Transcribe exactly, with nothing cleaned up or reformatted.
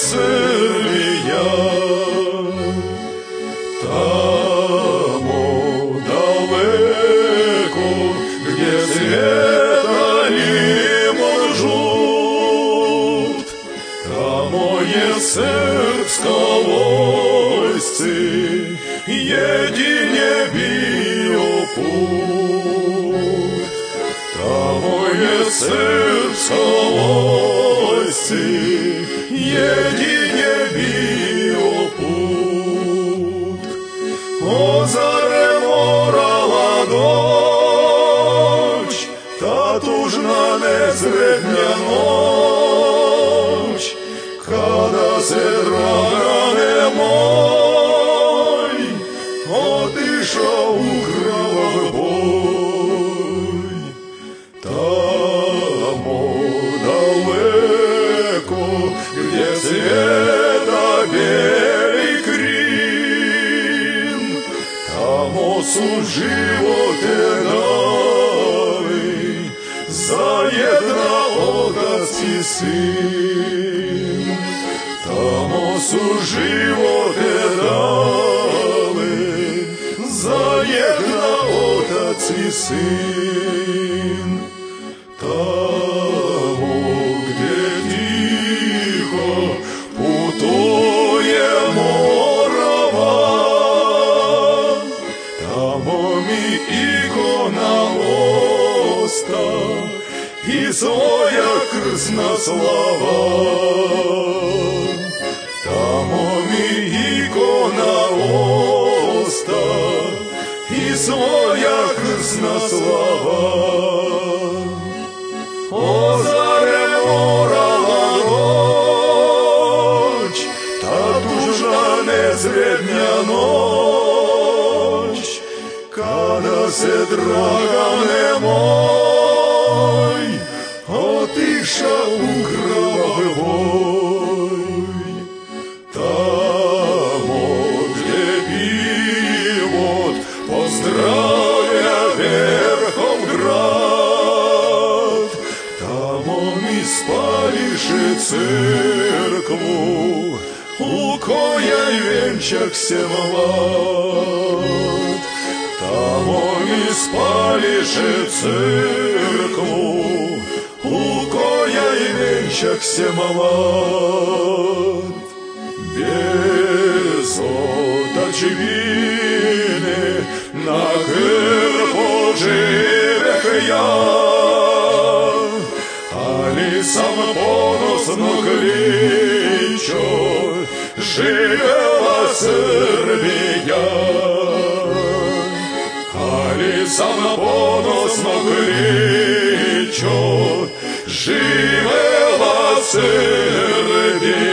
Srbija. Tamo daleko gdje svijeta limon žut, tamo je srpska vojsci jedinje bio put. Tamo je srpska vojsci jedinje bio put. O zare morala doć ta tužna nesretnja noć, kada se Dragane moj otišao u krvav boj. Tamo daleko gdje svijeta bijeli krin, tamo su živote dali zajedno otac i sin. Tamo su živote dali zajedno otac i sin. Tamo gdje tiho putuje Morava, tamo mi ikona osta i svoja krsna slava. Tamo mi ikona osta i svoja krsna slava. O zare morala doć ta tužna nesretnja noć, kada se Dragane moj otišao u krvav boj. Tamo gdje pivot pozdravlja Verhov grad, tamo mi spališe crkvu u kojoj venčak se mlad. Tamo mi spališe crkvu u kojoj venčak se mlad. Bez otačbine na krpo živeh ja, ali sam ponosno kličo živela Srbija. Ali sam ponosno kličo živela Srbija.